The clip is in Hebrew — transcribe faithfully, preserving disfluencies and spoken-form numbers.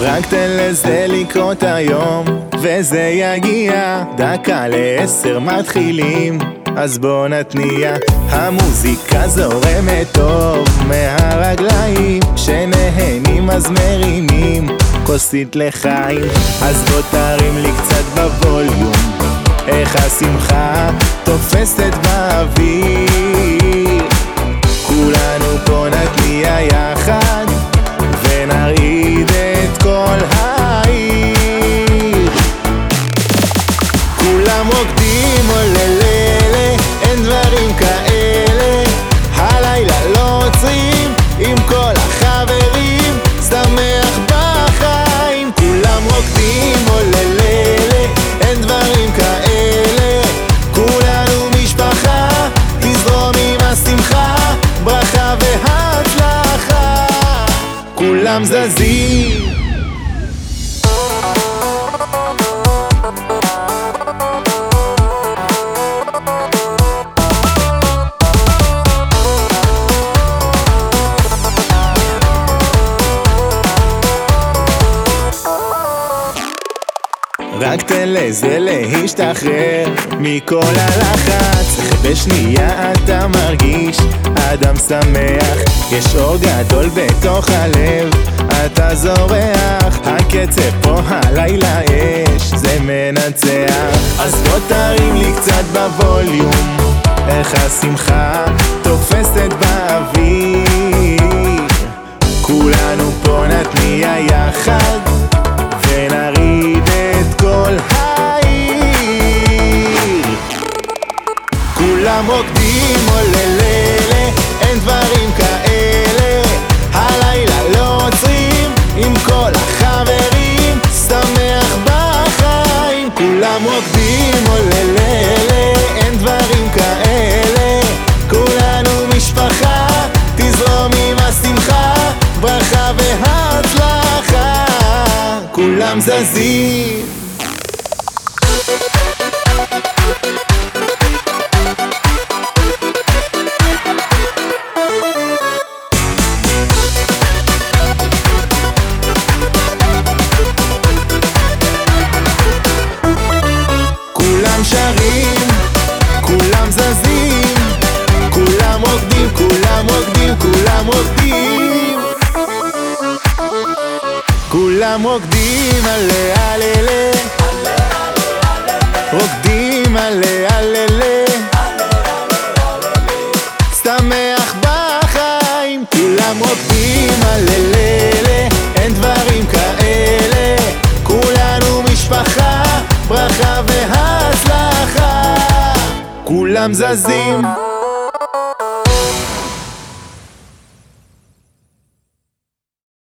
רק תן לזה לקרות היום, וזה יגיע. דקה לעשר מתחילים, אז בוא נתניע. המוזיקה זורמת טוב מהרגליים, כשנהנים אז מרימים כוסית לחיים. אז בוא תרים לי קצת בווליום, איך השמחה תופסת באוויר. כולנו פה נתניע יחד ונרעיד את כל העיר. כולם רוקדים עולללה, אין דברים כאלה. הלילה לא עוצרים עם כל החברים, שמח בחיים. כולם רוקדים עולללה, אין דברים כאלה. כולנו משפחה, תזרום עם השמחה, ברכה והצלחה. כולם זזים, רק תן לזה להשתחרר מכל הלחץ. בשנייה אתה מרגיש אדם שמח, יש אור גדול בתוך הלב, אתה זורח. הקצב פה הלילה אש, זה מנצח. אז בוא תרים לי קצת בווליום, איך השמחה תופסת באוויר. כולנו פה נתניע יחד ונריד את כל העיר. כולם רוקדים עולללה, אין דברים כאלה. הלילה לא עוצרים עם כל החברים, שמח בחיים. כולם רוקדים עולללה, אין דברים כאלה. כולנו משפחה, תזרום עם השמחה, ברכה והצלחה. כולם זזים, כולם שרים, כולם זזים, כולם רוקדים, כולם רוקדים, כולם רוקדים. כולם רוקדים עלה עלה, רוקדים עלה עלה, שמח בחיים. כולם רוקדים עלה, אין דברים כאלה. כולנו משפחה, ברכה והצלחה. כולם זזים,